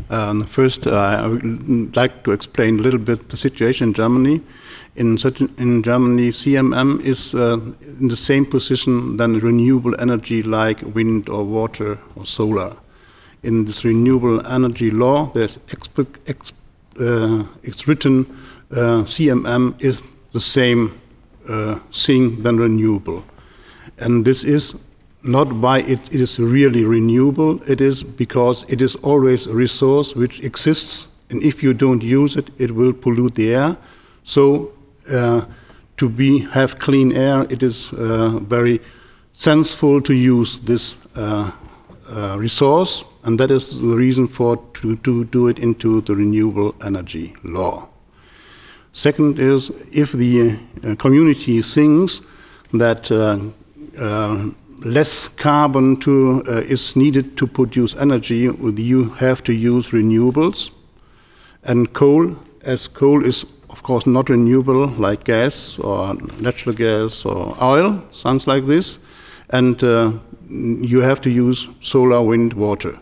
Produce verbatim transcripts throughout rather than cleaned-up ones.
Um, first, uh, I would like to explain a little bit the situation in Germany. In, certain, in Germany, C M M is uh, in the same position than renewable energy like wind or water or solar. In this renewable energy law, there's exp ex uh, it's written uh, C M M is the same uh, thing than renewable. And this is not why it is really renewable, it is because it is always a resource which exists, and if you don't use it, it will pollute the air. So uh, to be have clean air, it is uh, very sensible to use this uh, uh, resource, and that is the reason for to, to do it into the renewable energy law. Second is, if the uh, community thinks that uh, uh, less carbon to, uh, is needed to produce energy, you have to use renewables. And coal, as coal is of course not renewable like gas or natural gas or oil, sounds like this, and uh, you have to use solar, wind, water.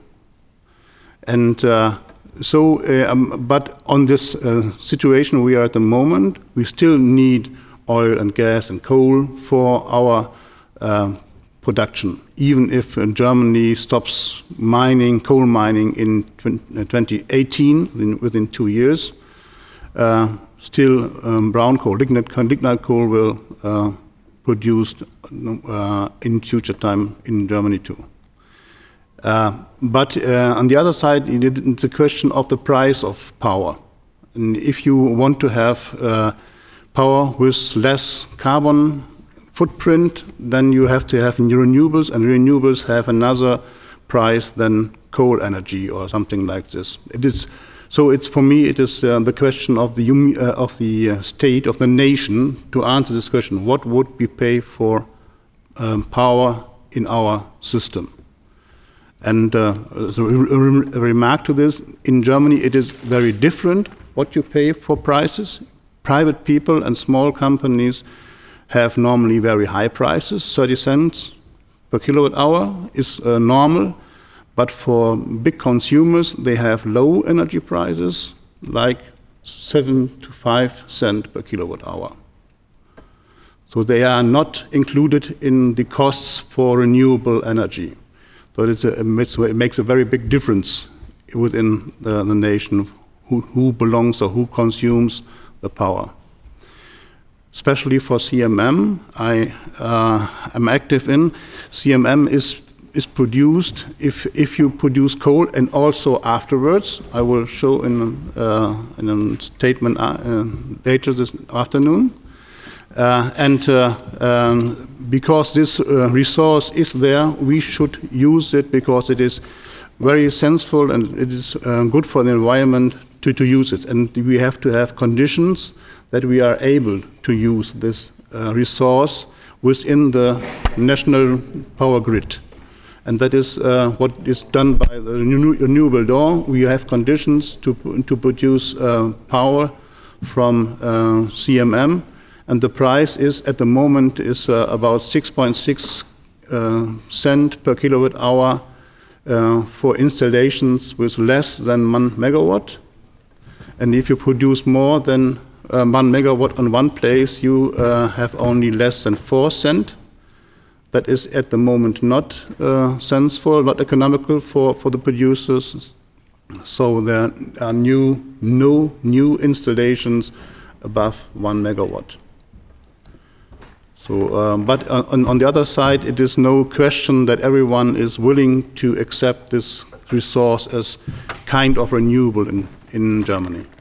And uh, so, uh, um, but on this uh, situation we are at the moment, we still need oil and gas and coal for our uh, production, even if uh, Germany stops mining, coal mining in twenty eighteen, within, within two years, uh, still um, brown coal, lignite, lignite coal will uh, produced uh, in future time in Germany too. Uh, but uh, on the other side, it's a question of the price of power. And if you want to have uh, power with less carbon footprint, then you have to have renewables, and renewables have another price than coal energy or something like this. It is, so it's, for me, it is uh, the question of the, uh, of the uh, state, of the nation, to answer this question: what would we pay for um, power in our system? And uh, so a remark to this, in Germany it is very different what you pay for prices. Private people and small companies have normally very high prices, thirty cents per kilowatt hour is uh, normal, but for big consumers they have low energy prices, like seven to five cents per kilowatt hour. So they are not included in the costs for renewable energy. So it's a, it makes a very big difference within the, the nation who, who belongs or who consumes the power. Especially for C M M, I uh, am active in. C M M is is produced if if you produce coal, and also afterwards. I will show in uh, in a statement uh, later this afternoon. Uh, and uh, um, because this uh, resource is there, we should use it because it is very sensible and it is uh, good for the environment to, to use it. And we have to have conditions that we are able to use this uh, resource within the national power grid. And that is uh, what is done by the renewable law. We have conditions to, to produce uh, power from uh, C M M. And the price is, at the moment, is uh, about six point six uh, cent per kilowatt hour uh, for installations with less than one megawatt. And if you produce more than uh, one megawatt on one place, you uh, have only less than four cent. That is, at the moment, not uh, sensible, not economical for, for the producers. So there are new, no new installations above one megawatt. So, um, but on, on the other side, it is no question that everyone is willing to accept this resource as kind of renewable in, in Germany.